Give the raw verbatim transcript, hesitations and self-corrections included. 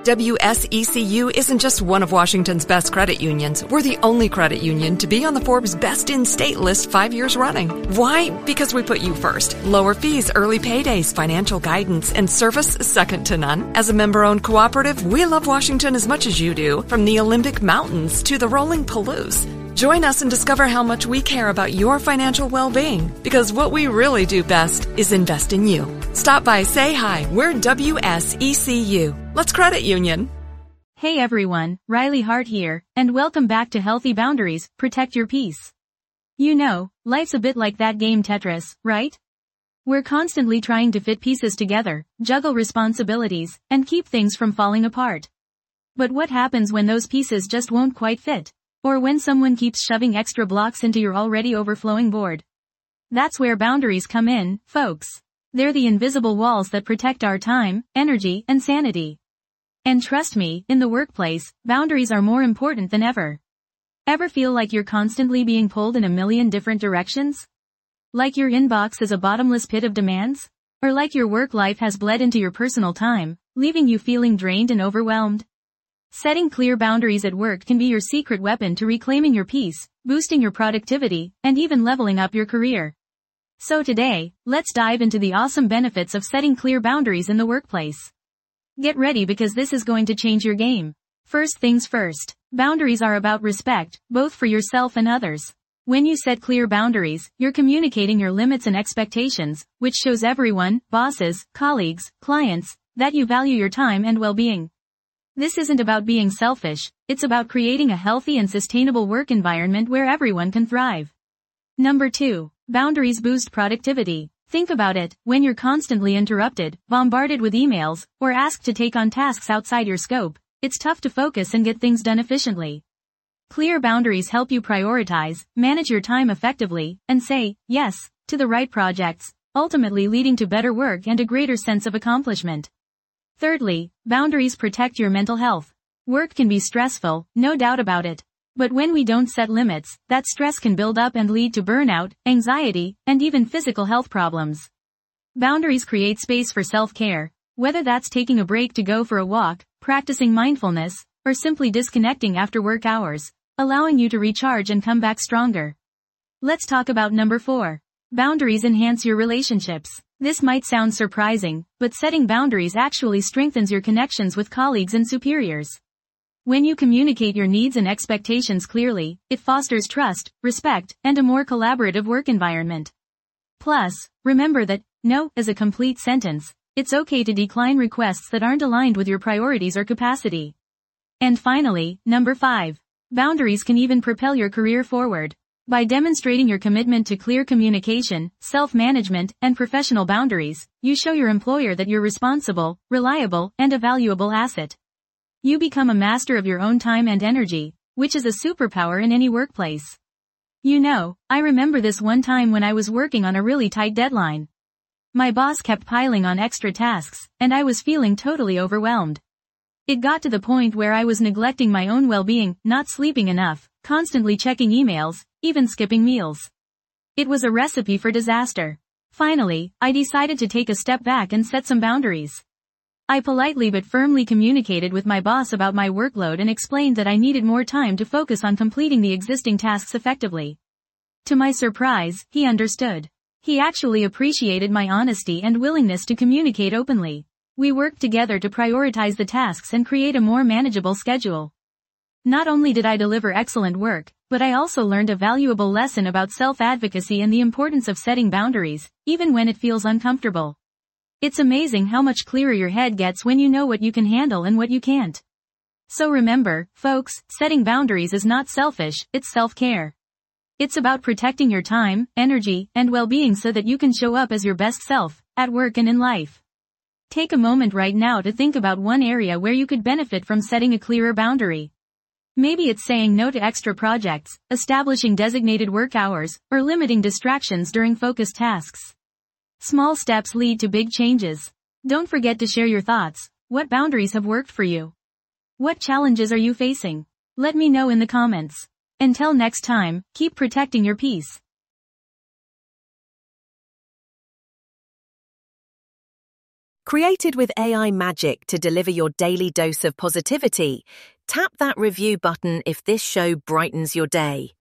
W S E C U isn't just one of Washington's best credit unions. We're the only credit union to be on the Forbes Best in State list five years running. Why? Because we put you first. Lower fees, early paydays, financial guidance, and service second to none. As a member-owned cooperative, we love Washington as much as you do, from the Olympic Mountains to the rolling Palouse. Join us and discover how much we care about your financial well-being, because what we really do best is invest in you. Stop by, say hi. We're W S E C U. Let's credit union. Hey everyone, Riley Hart here, and welcome back to Healthy Boundaries, Protect Your Peace. You know, life's a bit like that game Tetris, right? We're constantly trying to fit pieces together, juggle responsibilities, and keep things from falling apart. But what happens when those pieces just won't quite fit? Or when someone keeps shoving extra blocks into your already overflowing board? That's where boundaries come in, folks. They're the invisible walls that protect our time, energy, and sanity. And trust me, in the workplace, boundaries are more important than ever. Ever feel like you're constantly being pulled in a million different directions? Like your inbox is a bottomless pit of demands? Or like your work life has bled into your personal time, leaving you feeling drained and overwhelmed? Setting clear boundaries at work can be your secret weapon to reclaiming your peace, boosting your productivity, and even leveling up your career. So today, let's dive into the awesome benefits of setting clear boundaries in the workplace. Get ready because this is going to change your game. First things first, boundaries are about respect, both for yourself and others. When you set clear boundaries, you're communicating your limits and expectations, which shows everyone, bosses, colleagues, clients, that you value your time and well-being. This isn't about being selfish, it's about creating a healthy and sustainable work environment where everyone can thrive. Number two, boundaries boost productivity. Think about it, when you're constantly interrupted, bombarded with emails, or asked to take on tasks outside your scope, it's tough to focus and get things done efficiently. Clear boundaries help you prioritize, manage your time effectively, and say, yes, to the right projects, ultimately leading to better work and a greater sense of accomplishment. Thirdly, boundaries protect your mental health. Work can be stressful, no doubt about it. But when we don't set limits, that stress can build up and lead to burnout, anxiety, and even physical health problems. Boundaries create space for self-care, whether that's taking a break to go for a walk, practicing mindfulness, or simply disconnecting after work hours, allowing you to recharge and come back stronger. Let's talk about number four. Boundaries enhance your relationships. This might sound surprising, but setting boundaries actually strengthens your connections with colleagues and superiors. When you communicate your needs and expectations clearly, it fosters trust, respect, and a more collaborative work environment. Plus, remember that, no is a complete sentence. It's okay to decline requests that aren't aligned with your priorities or capacity. And finally, number five. Boundaries can even propel your career forward. By demonstrating your commitment to clear communication, self-management, and professional boundaries, you show your employer that you're responsible, reliable, and a valuable asset. You become a master of your own time and energy, which is a superpower in any workplace. You know, I remember this one time when I was working on a really tight deadline. My boss kept piling on extra tasks, and I was feeling totally overwhelmed. It got to the point where I was neglecting my own well-being, not sleeping enough, constantly checking emails, even skipping meals. It was a recipe for disaster. Finally, I decided to take a step back and set some boundaries. I politely but firmly communicated with my boss about my workload and explained that I needed more time to focus on completing the existing tasks effectively. To my surprise, he understood. He actually appreciated my honesty and willingness to communicate openly. We worked together to prioritize the tasks and create a more manageable schedule. Not only did I deliver excellent work, but I also learned a valuable lesson about self-advocacy and the importance of setting boundaries, even when it feels uncomfortable. It's amazing how much clearer your head gets when you know what you can handle and what you can't. So remember, folks, setting boundaries is not selfish, it's self-care. It's about protecting your time, energy, and well-being so that you can show up as your best self, at work and in life. Take a moment right now to think about one area where you could benefit from setting a clearer boundary. Maybe it's saying no to extra projects, establishing designated work hours, or limiting distractions during focused tasks. Small steps lead to big changes. Don't forget to share your thoughts. What boundaries have worked for you? What challenges are you facing? Let me know in the comments. Until next time, keep protecting your peace. Created with A I magic to deliver your daily dose of positivity, tap that review button if this show brightens your day.